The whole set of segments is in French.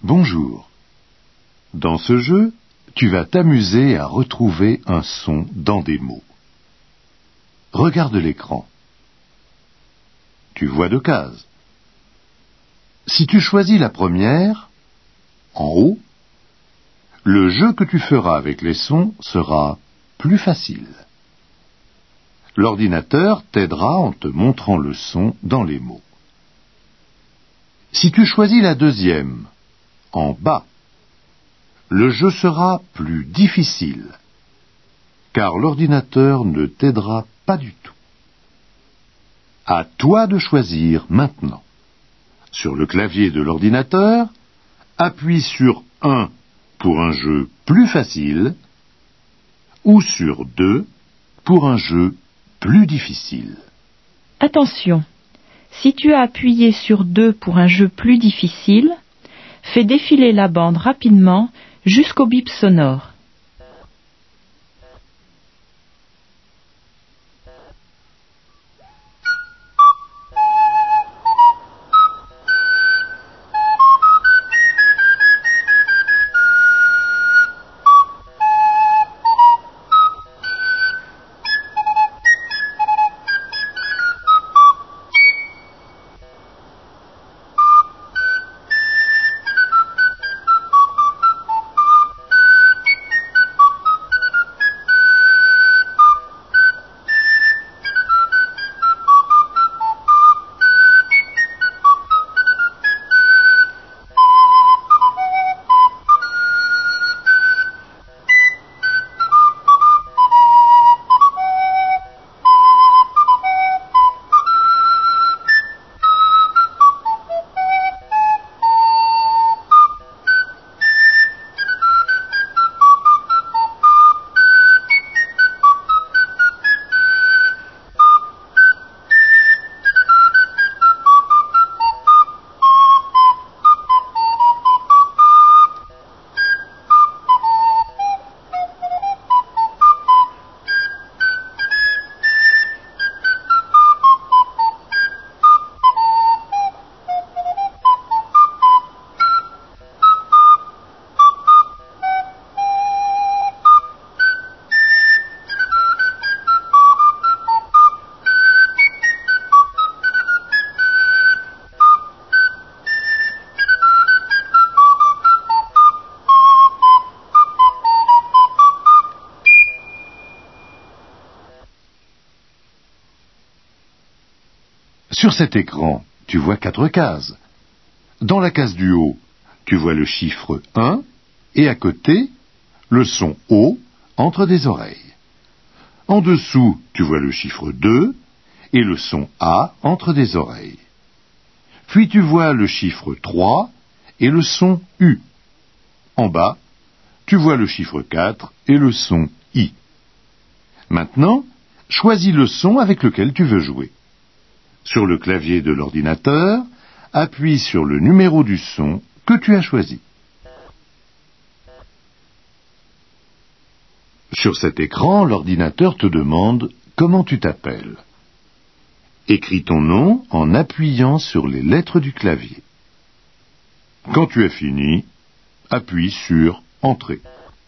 Bonjour. Dans ce jeu, tu vas t'amuser à retrouver un son dans des mots. Regarde l'écran. Tu vois 2 cases. Si tu choisis la première, en haut, le jeu que tu feras avec les sons sera plus facile. L'ordinateur t'aidera en te montrant le son dans les mots. Si tu choisis la deuxième, en bas, le jeu sera plus difficile, car l'ordinateur ne t'aidera pas du tout. À toi de choisir maintenant. Sur le clavier de l'ordinateur, appuie sur 1 pour un jeu plus facile, ou sur 2 pour un jeu plus difficile. Attention, si tu as appuyé sur 2 pour un jeu plus difficile, fais défiler la bande rapidement jusqu'au bip sonore. Sur cet écran, tu vois 4 cases. Dans la case du haut, tu vois le chiffre 1 et à côté, le son O entre des oreilles. En dessous, tu vois le chiffre 2 et le son A entre des oreilles. Puis tu vois le chiffre 3 et le son U. En bas, tu vois le chiffre 4 et le son I. Maintenant, choisis le son avec lequel tu veux jouer. Sur le clavier de l'ordinateur, appuie sur le numéro du son que tu as choisi. Sur cet écran, l'ordinateur te demande comment tu t'appelles. Écris ton nom en appuyant sur les lettres du clavier. Quand tu as fini, appuie sur Entrée.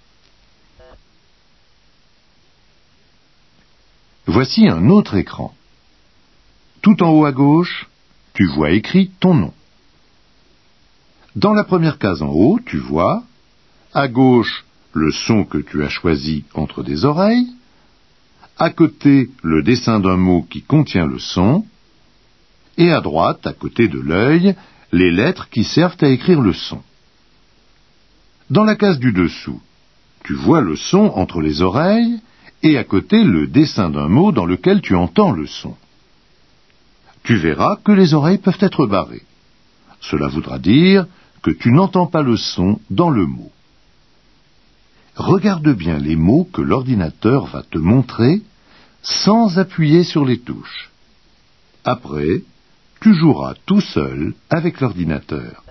Voici un autre écran. Tout en haut à gauche, tu vois écrit ton nom. Dans la première case en haut, tu vois, à gauche, le son que tu as choisi entre des oreilles, à côté, le dessin d'un mot qui contient le son, et à droite, à côté de l'œil, les lettres qui servent à écrire le son. Dans la case du dessous, tu vois le son entre les oreilles, et à côté, le dessin d'un mot dans lequel tu entends le son. Tu verras que les oreilles peuvent être barrées. Cela voudra dire que tu n'entends pas le son dans le mot. Regarde bien les mots que l'ordinateur va te montrer sans appuyer sur les touches. Après, tu joueras tout seul avec l'ordinateur.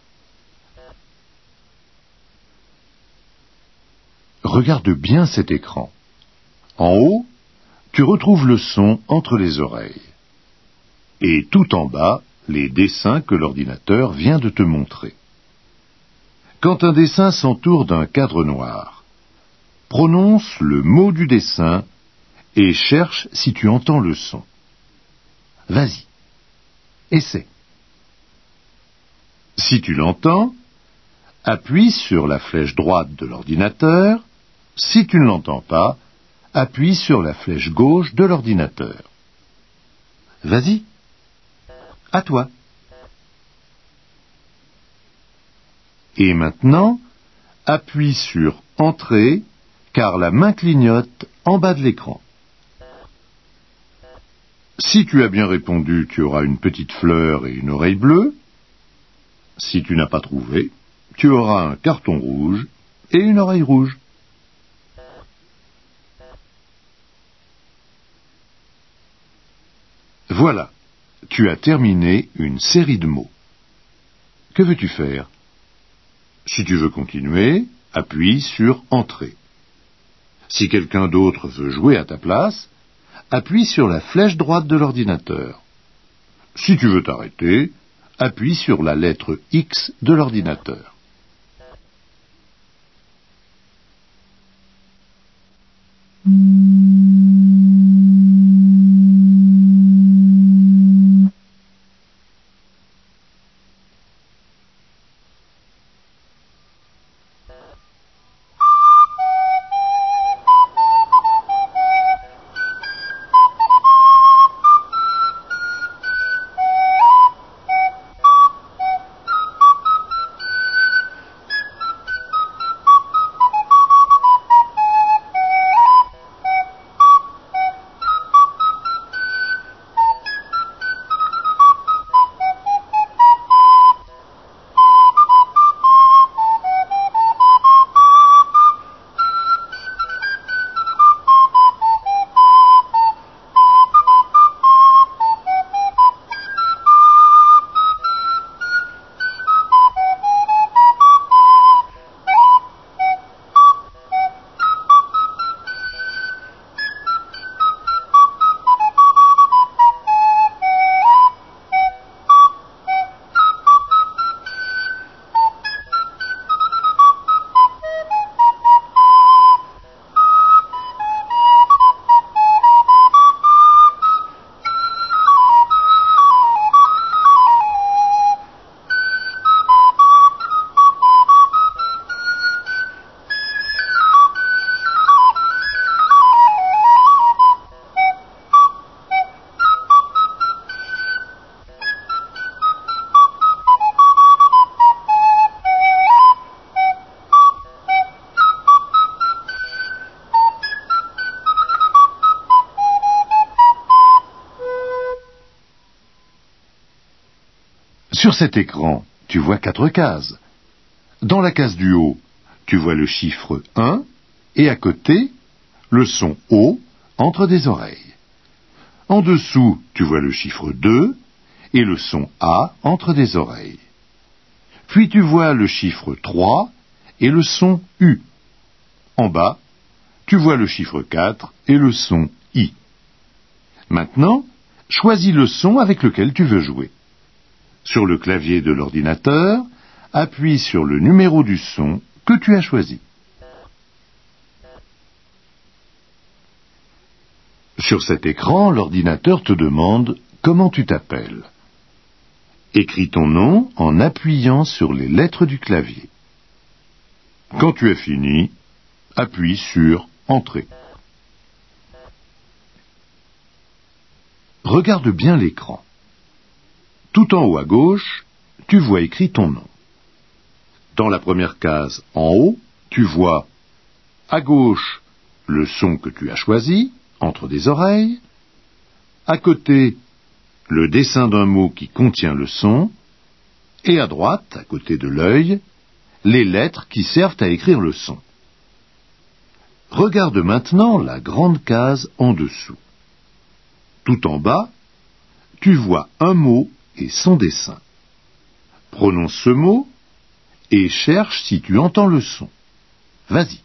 Regarde bien cet écran. En haut, tu retrouves le son entre les oreilles. Et tout en bas, les dessins que l'ordinateur vient de te montrer. Quand un dessin s'entoure d'un cadre noir, prononce le mot du dessin et cherche si tu entends le son. Vas-y, essaie. Si tu l'entends, appuie sur la flèche droite de l'ordinateur. Si tu ne l'entends pas, appuie sur la flèche gauche de l'ordinateur. Vas-y, à toi. Et maintenant, appuie sur Entrée, car la main clignote en bas de l'écran. Si tu as bien répondu, tu auras une petite fleur et une oreille bleue. Si tu n'as pas trouvé, tu auras un carton rouge et une oreille rouge. Voilà, tu as terminé une série de mots. Que veux-tu faire? Si tu veux continuer, appuie sur Entrée. Si quelqu'un d'autre veut jouer à ta place, appuie sur la flèche droite de l'ordinateur. Si tu veux t'arrêter, appuie sur la lettre X de l'ordinateur. Sur cet écran, tu vois 4 cases. Dans la case du haut, tu vois le chiffre 1 et à côté, le son O entre des oreilles. En dessous, tu vois le chiffre 2 et le son A entre des oreilles. Puis tu vois le chiffre 3 et le son U. En bas, tu vois le chiffre 4 et le son I. Maintenant, choisis le son avec lequel tu veux jouer. Sur le clavier de l'ordinateur, appuie sur le numéro du son que tu as choisi. Sur cet écran, l'ordinateur te demande comment tu t'appelles. Écris ton nom en appuyant sur les lettres du clavier. Quand tu as fini, appuie sur Entrée. Regarde bien l'écran. Tout en haut à gauche, tu vois écrit ton nom. Dans la première case en haut, tu vois à gauche le son que tu as choisi, entre des oreilles. À côté, le dessin d'un mot qui contient le son. Et à droite, à côté de l'œil, les lettres qui servent à écrire le son. Regarde maintenant la grande case en dessous. Tout en bas, tu vois un mot et son dessin. Prononce ce mot et cherche si tu entends le son. Vas-y.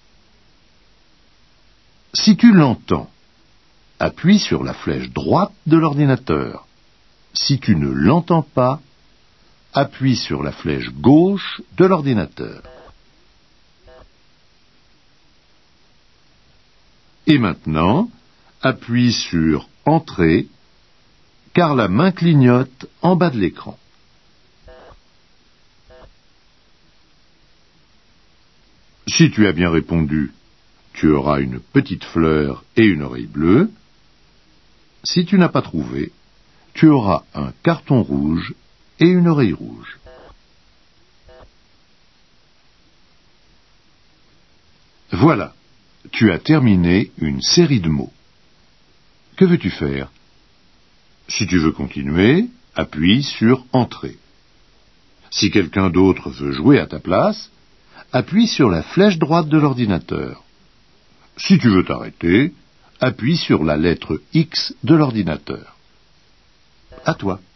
Si tu l'entends, appuie sur la flèche droite de l'ordinateur. Si tu ne l'entends pas, appuie sur la flèche gauche de l'ordinateur. Et maintenant, appuie sur Entrée, car la main clignote en bas de l'écran. Si tu as bien répondu, tu auras une petite fleur et une oreille bleue. Si tu n'as pas trouvé, tu auras un carton rouge et une oreille rouge. Voilà, tu as terminé une série de mots. Que veux-tu faire? Si tu veux continuer, appuie sur Entrée. Si quelqu'un d'autre veut jouer à ta place, appuie sur la flèche droite de l'ordinateur. Si tu veux t'arrêter, appuie sur la lettre X de l'ordinateur. À toi.